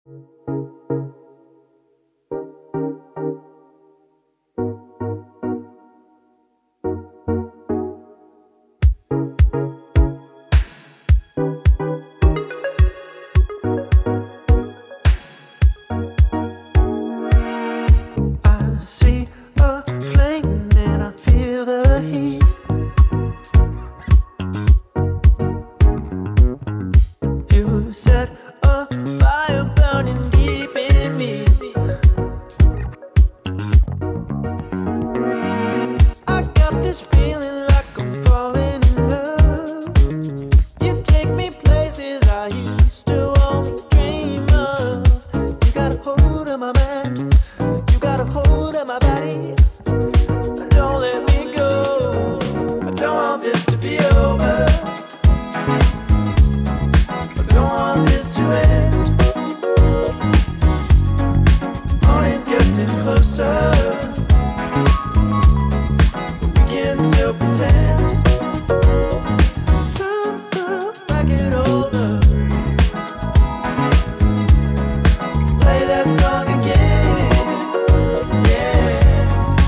I see a flame and I feel the heat. You set a fire burning deep in me. I got this feeling like I'm falling in love. You take me places I used to only dream of. You got a hold of my mind, you got a hold of my body. Don't let me go, I don't want this to be over. I don't want this to end. Morning's getting closer, we can still pretend. Turn the racket over, play that song again. Yeah,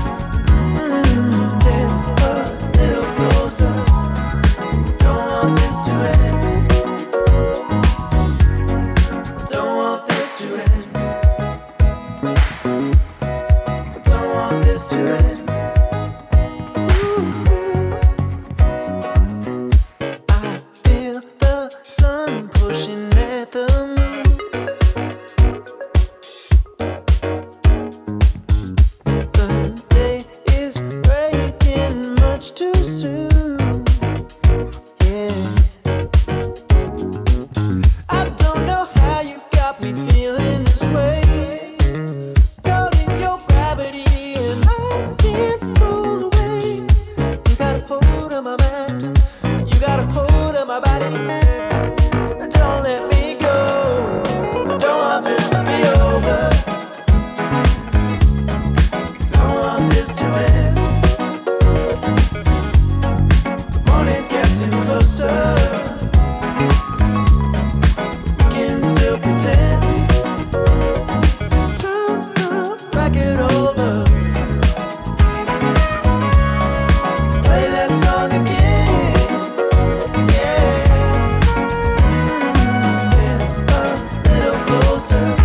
dance a little closer. Don't want this to end. Don't want this to end. Don't want this to end. I feel the sun pushing at the moon. The day is breaking much too soon. Yeah, I don't know how you got me feeling this way. Caught in your gravity and I can't pull away. You got a hold of my mind, you got a hold of my body. Don't let me go, I don't want this to be over. Don't want this to end. Morning's getting closer, we can still pretend. Turn the racket over, play that song again. Yeah, dance a little closer.